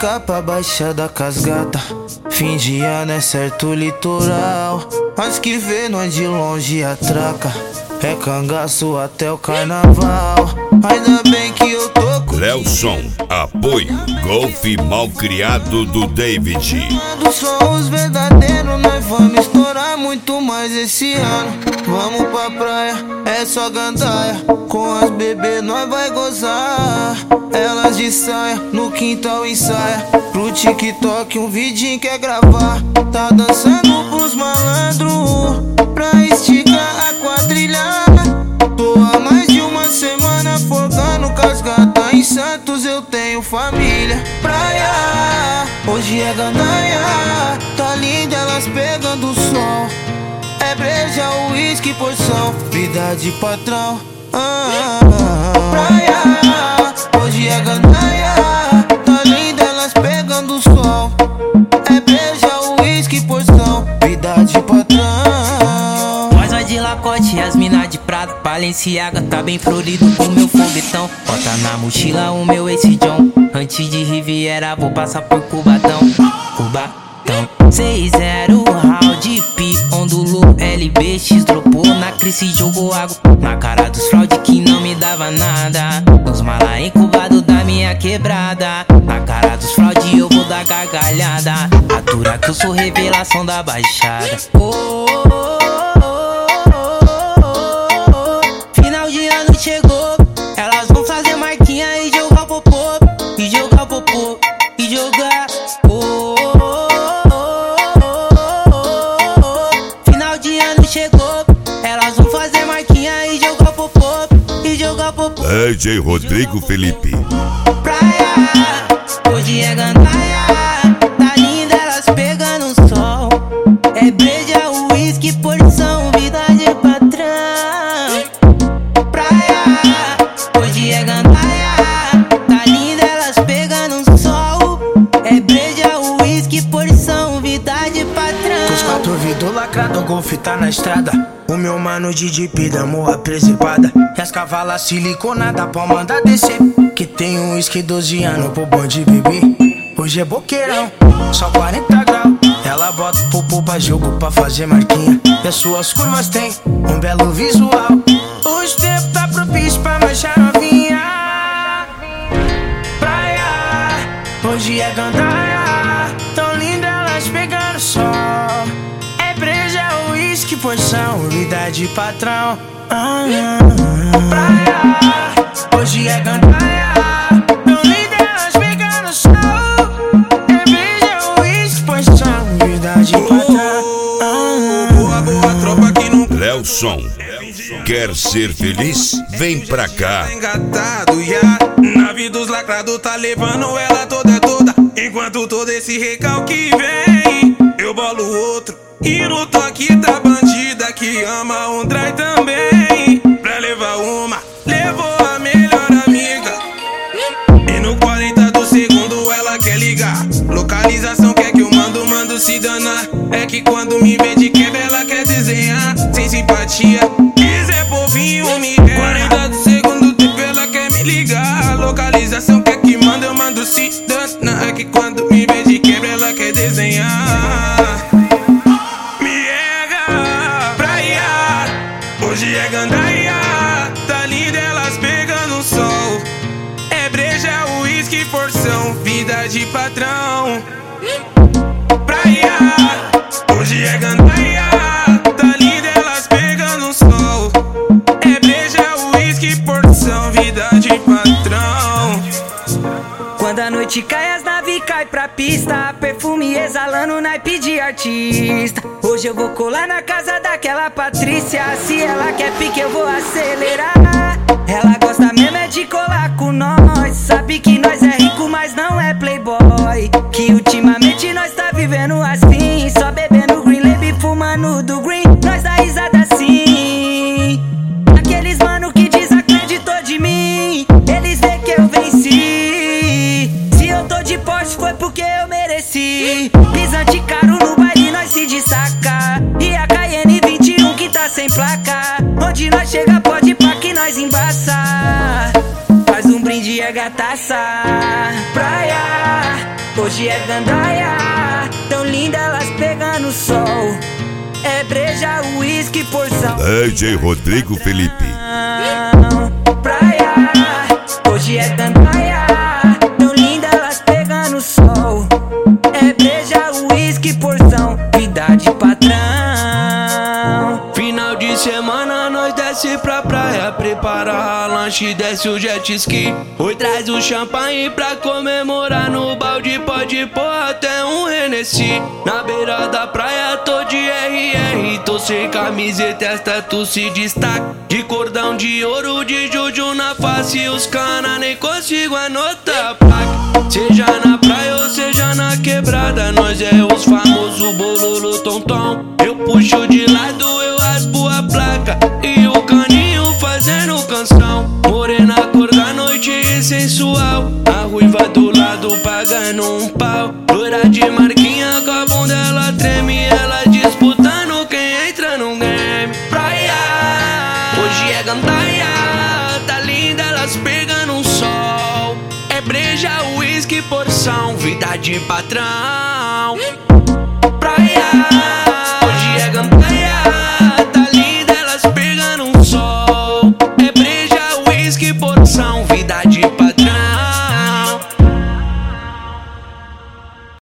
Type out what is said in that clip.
ficar pra Baixada Casgata. Fim de ano é certo litoral, mas que vê nós de longe atraca. É cangaço até o carnaval. Ainda bem que eu tô com Lelson, apoio Golfe Malcriado do David. Quando são os verdadeiros, nós vamos estourar muito mais esse ano. Vamos pra praia, é só gandaia. Com as bebês nós vai gozar. Elas de saia, no quintal ensaia. Pro TikTok um vidinho quer gravar. Tá dançando pros malandros, pra esticar a quadrilha. Tô há mais de uma semana folgando Casgata. Em Santos eu tenho família. Praia, hoje é gandaia. Tá linda elas pegando o sol. É breja, uísque, porção, vida de patrão. Praia, hoje é gandaia. Tá linda elas pegando o sol. É breja, uísque, porção, vida de patrão. Nós vai de Lacoste, as mina de Prada. Balenciaga tá bem florido com meu foguetão. Bota na mochila o meu Ace John. Antes de Riviera vou passar por Cubatão. Cubatão 6-0 round pi, ondulo LBX. Dropou na crise e jogou água na cara dos fraude que não me dava nada. Nos mala incubado da minha quebrada. Na cara dos fraude eu vou dar gargalhada. Atura que eu sou revelação da Baixada. Final de ano chegou, elas vão fazer marquinha e jogar popô. E jogar popô, e jogar. Final de ano chegou, elas vão fazer marquinha e jogar popô. E jogar popô. DJ Rodrigo Felipe. Praia, hoje é gandaia. Tá linda elas pegando o sol. É breja, uísque, porção, vida de patrão. Praia, hoje é gandaia. Tá linda elas pegando o sol. É breja, uísque, porção, vida de patrão. Com os 4 vidros lacrado, o Golfe tá na estrada. O meu mano de Jeep da morra preservada. E as cavalas siliconada pra mandar descer. Que tem um uísque 12 anos pro bonde beber. Hoje é boqueirão, só 40 graus. Ela bota o popô pra jogo pra fazer marquinha. E as suas curvas tem um belo visual. Hoje o tempo tá propício pra manchar novinha. Praia, hoje é gandaia. Tão linda elas pegando sol. É breja, uísque, porção, vida de patrão. Praia, hoje é gandaia. Tão linda elas pegando sol. É breja, uísque, porção, vida de patrão. Boa tropa aqui no Lelson, quer ser feliz? Vem pra cá. engatado, yeah. Nave dos lacrados tá levando ela toda. Enquanto todo esse recalque vem, eu bolo outro. E no toque da bandida que ama um trai também. Pra levar uma, levou a melhor amiga. E no 40 do segundo ela quer ligar. Localização quer que eu mando se danar. É que quando me vê de quebra ela quer desenhar. Sem simpatia, quiser povinho me quer. 40 do segundo tempo ela quer me ligar. Localização quer que eu mando se danar. É que quando me vê de quebra ela quer desenhar. Hoje é gandaia, tá linda elas pegando o sol. É breja, uísque, porção, vida de patrão. Praia, hoje é gandaia, tá linda elas pegando o sol. É breja, uísque, porção, vida de patrão. Quando a noite cai, as naves caem pra pista. Perfume exalando, naipe de artista. Hoje eu vou colar na casa daquela Patrícia. Se ela quer pique, eu vou acelerar. Ela gosta mesmo é de colar com nós. Sabe que nós é rico, mas não é playboy. Que ultimamente nós tá vivendo assim. Só bebendo green label, fumando do green. Nós dá risada assim. Aqueles mano que desacreditou de mim, eles vê que eu venci. Se eu tô de Porsche foi porque eu mereci. Pisante caro no baile nós se destaca. E a Cayenne 21 que tá sem placa. Onde nós chega pode pá que nós embaça. Faz um brinde é gataça. Praia, hoje é gandaia. Tão linda elas pegando o sol. É breja, uísque, porção. DJ Rodrigo Felipe. Praia, hoje é gandaia. Tão linda elas pegando o sol. É breja, uísque, porção. Vida de patrão. Final de semana nós desce pra praia, prepara lanche, desce o jet ski. Oi, traz o champanhe pra comemorar. No balde pode pôr até um Hennessy. Na beira da praia tô de RR, tô sem camiseta, esta tu se destaca. De cordão de ouro, de juju na face, os cana nem consigo anotar a placa. Seja na praia ou seja na quebrada, nós é os famosos bololo tom-tom. Eu puxo de lado, eu raspo a placa e o caninho fazendo canção. Morena cor da noite e sensual, a ruiva do lado pagando um pau. Loira de marquinha com a bunda ela treme, ela disputando quem entra no game. Praia, hoje é gandaia, tá linda elas pegando um sol. É breja, uísque, porção, vida de patrão. Praia,